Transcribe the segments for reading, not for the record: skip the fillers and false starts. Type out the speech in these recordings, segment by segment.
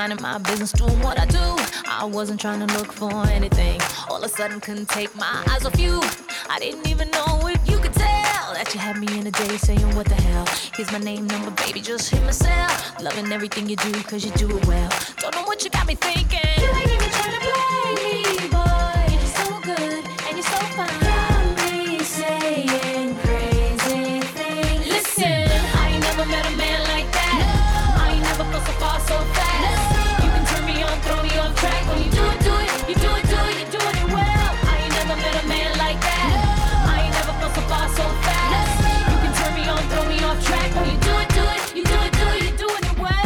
minding my business, doing what I do. I wasn't trying to look for anything. All of a sudden couldn't take my eyes off you. I didn't even know if you could tell that you had me in a day saying what the hell. Here's my name, number, baby, just hit my cell. Loving everything you do, cause you do it well. Don't know what you got me thinking. You ain't even trying to play me, boy. You're so good and you're so fine. Got me saying crazy things. Listen, I ain't never met a man like that. No. I ain't never felt so far so fast. No. You can turn me on, throw me off track. When you do it, you do it, you're doing it well. I ain't never met a man like that. No. I ain't never felt so far so fast. No. You can turn me on, throw me off track. When you do it, you do it, you're doing it well.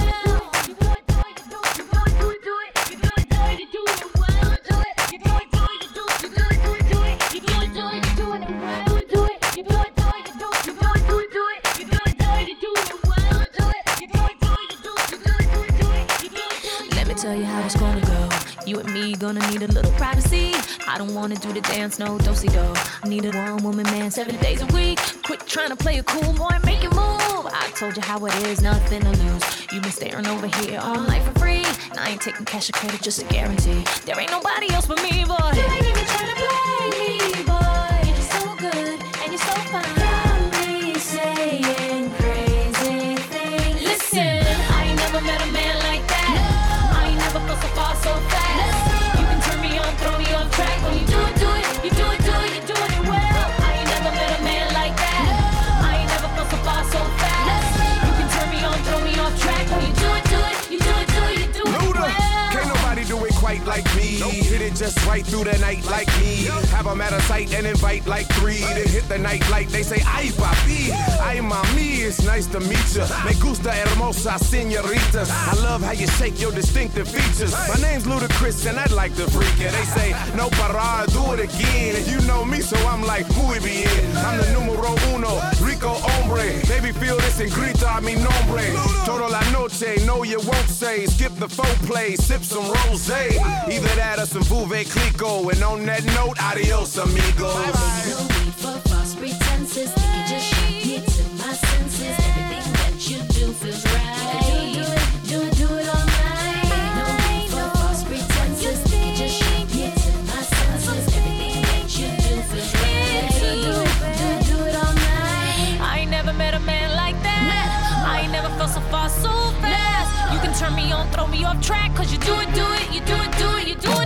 Tell you how it's gonna go. You and me gonna need a little privacy. I don't wanna do the dance, no do-si-do. I need a one-woman man 7 days a week. Quit trying to play a cool boy, make it move. I told you how it is, nothing to lose. You been staring over here all night for free. And I ain't taking cash or credit, just a guarantee. There ain't nobody else but me, boy. You ain't even trying to play me, boy. You're so good and you're so fine. Got me saying crazy things. Listen, I ain't never met a man like that. Never felt so far so fast. You can turn me on, throw me off track. When you do it, you're doing it well. I ain't never met a man like that. I ain't never felt so far so fast. You can turn me on, throw me off track. When you do it, you're doing it well. Can't nobody do it quite like me. Hit it just right through the night like me. Have them at a sight and invite like 3. Then hit the night like they say, ay papi, ay mami, it's nice to meet ya. Me gusta hermosa señorita. I love how you shake your distinctive features. My name's Ludacris and I'd like to freak it. They say, no para, do it again. And you know me, so I'm like, muy bien. I'm the numero uno, rico hombre. Baby, feel this and grita a mi nombre. Toda la noche, no you won't say. Skip the foreplay, sip some rosé. Either that or some Vouvet Clicquot. And on that note, adios amigos. I don't need no need for false pretenses. Think you just shock me to my senses. Everything that you do feels right. Do it all night. No need for false pretenses. Think you just shock me to my senses. Everything that you do feels right. Do it all night. I ain't never met a man like that. I ain't never felt so far so fast. You can turn me on, throw me off track. Cause you do it, you do it, you do it.